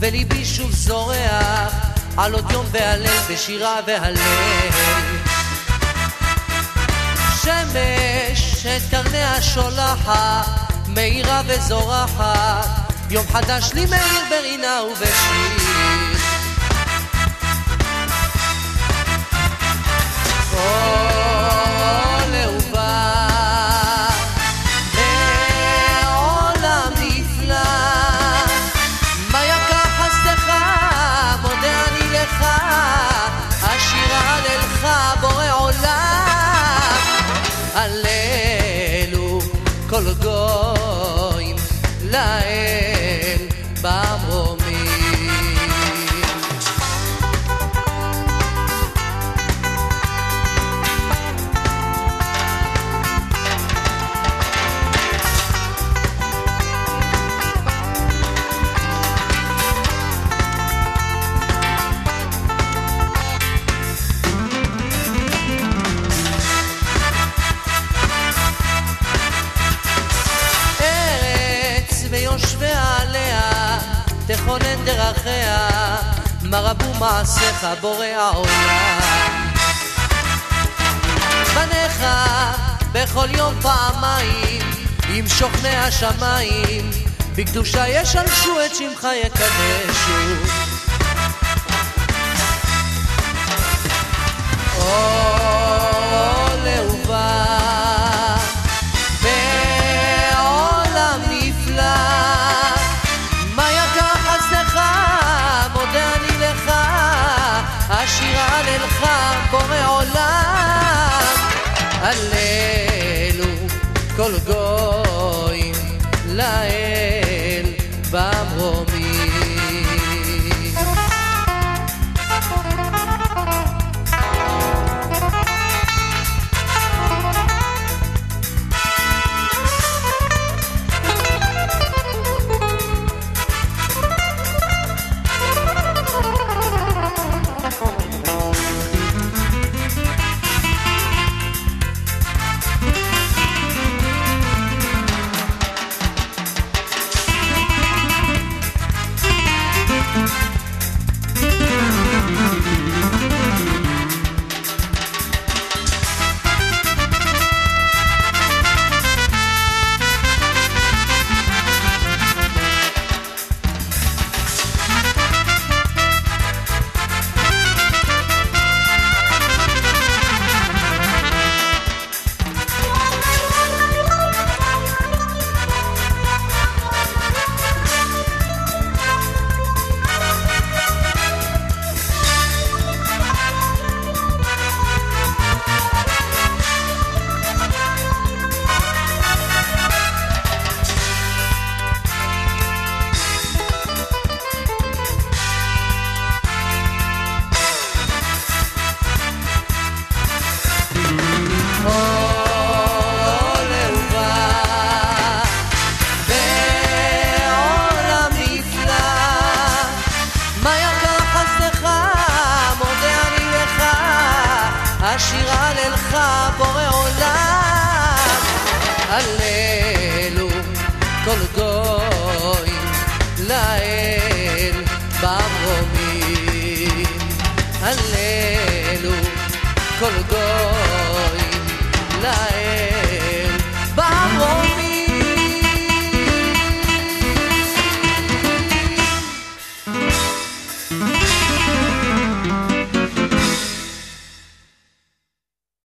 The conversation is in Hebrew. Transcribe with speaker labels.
Speaker 1: וליבי שוב זורח על עוד יום והלל בשירה והלל. שמש את קרניה שולחת, מאירה וזורחת, יום חדש לי מאיר ברינה ובשיר. כל אהובה בעולם נפלא, מה יקר חסדך מודה אני לך, השירה לך בורא עולם. הללו כל גויים לאל במרומים. ויושביה עליה תכונן דרכיה, מה רבו מעשיך בורא העולם. בניך בכל יום פעמיים עם שוכני השמיים, בקדושה ישלשו את שמך יקדשו. כל אהובה בעולם נפלא, מה יקר חסדך מודה אני לך, השירה לך בורא עולם. הללו כל גויים לאל במרומים. השירה לך בורא עולם. הללו כל גויים לאל במרומים. הללו כל גויים לאל